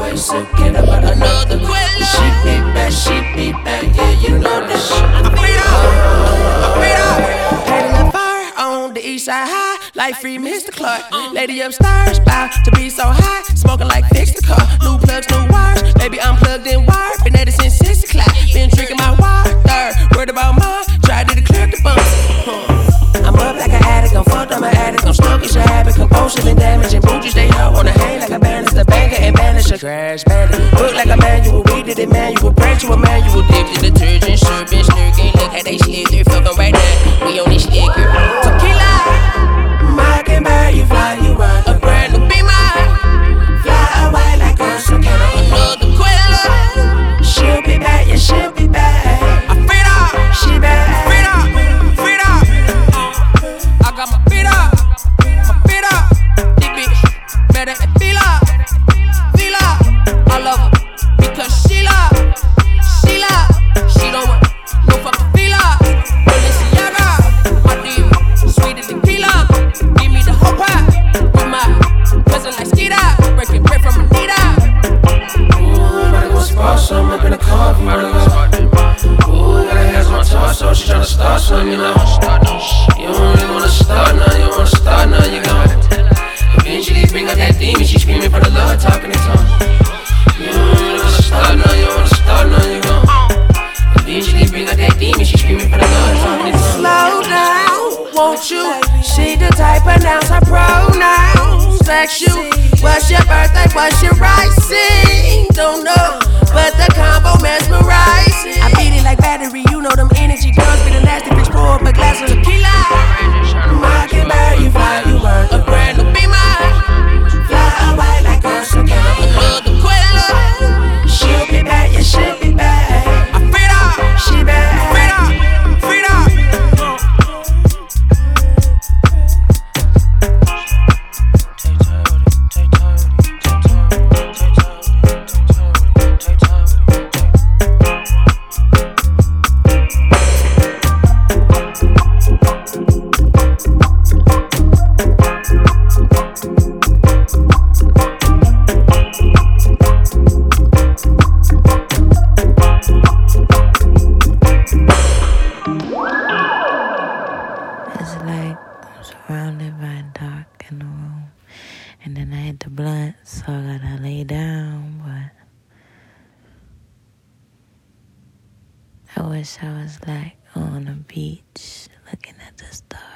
always looking about another Quella. She be back, yeah, you know that shit. Had a little fire on the east side high, like free Mr. Clark. Lady upstairs, bout to be so high, smoking like fix the car. New plugs, new wires, baby I'm plugged in wire. Been at it since 6 o'clock, been drinking my water. Word about mine, tried to clear the bumps. I'm up like an addict, I'm fucked, I'm an addict. I'm stuck, it's a habit, compulsive and damaging. Bougie stay low, wanna hang like a bandit, the banker and banish a crash bandit. Look like a manual, we did it manual, break to a manual. Dip the detergent, serpent, snurking. Look how they slither, fucking right now. We on this liquor. Tequila, I can buy you, fly you out. A brand new Beamer, fly away like a cicada. Another Quella, she'll be back, yeah, she'll be back. She back. I got my feet up. This bitch better than Fila. I love her because she don't want no fucking Fila. Balenciaga, my diva, sweeter than tequila. Give me the whole pot with my cousin like Skeeta, breaking bread from Anita. Ooh, gotta go spot some up in the coffee. Ooh, gotta have my torso, she tryna start something, you know. You don't really wanna start now, you wanna start now, you gon' eventually bring out that demon, she screaming for the Lord, talking in tongues. You don't really wanna start now, you wanna start now, you gon' eventually bring out that demon, she screaming for the Lord, talking in tongues. Slow down, won't you? She the type, pronounce her pronouns. Text you, what's your birthday, what's your rising? Don't know, but the combo mesmerizing. I beat it like battery, you know them energy guns be the nasty bitch, pour up a glass of tequila. I can buy you, fly you out. A brand new Beamer, fly away like a cicada. Another Quella, she'll be back, yeah, she'll be back. She back. And then I hit the blunt, so I gotta lay down, but I wish I was like on a beach looking at the stars.